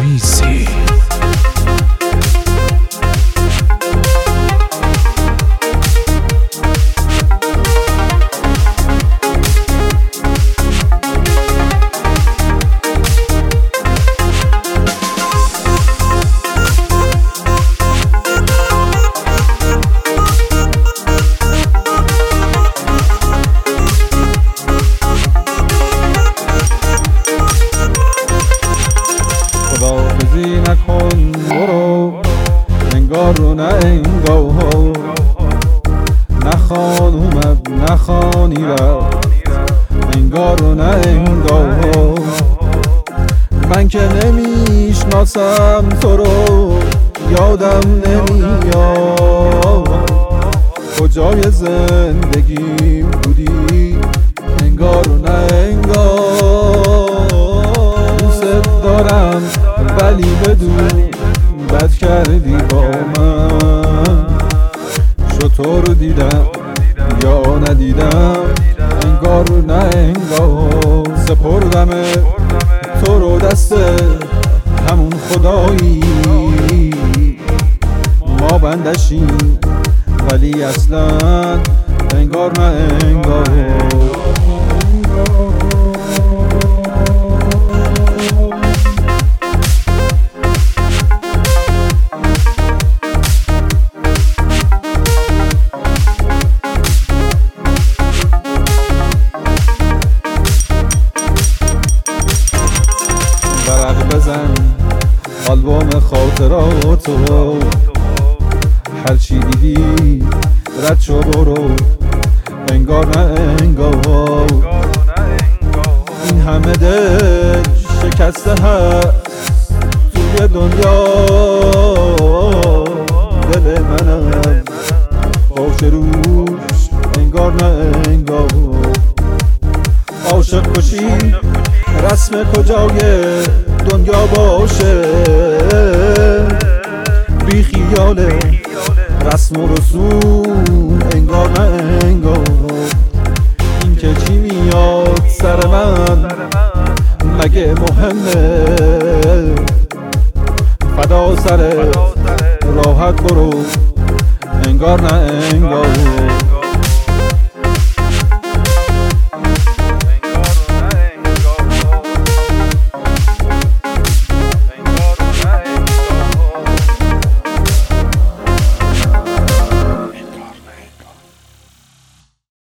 تمیزی. خداحافظی نکن برو، انگار رو نه انگار، نه خانومت نه خانی رفت، انگار رو نه انگار. من که نمیشناسم تو رو، یادم نمیاد کجای زندگیم بودی، انگار رو نه انگار. دوست دارم ولی بدون بد کردی با من، شطور دیدم یا ندیدم، انگار نه انگار. سپردم تو رو دست همون خدایی، ما بندشیم ولی اصلا انگار نه انگار. ورق بزن آلبوم خاطراتو، هرچی دیدی رد شو برو، انگار نه انگار. این همه دل شکسته هست توی دنیا، دل منم باشه روش، انگار نه انگار. عاشق کشی رسم کجای دنیا باشه، بی خیال رسم و رسوم، انگار نه انگار. این که چی میاد سر من مگه مهمه، فدا سر راحت برو، انگار نه انگار.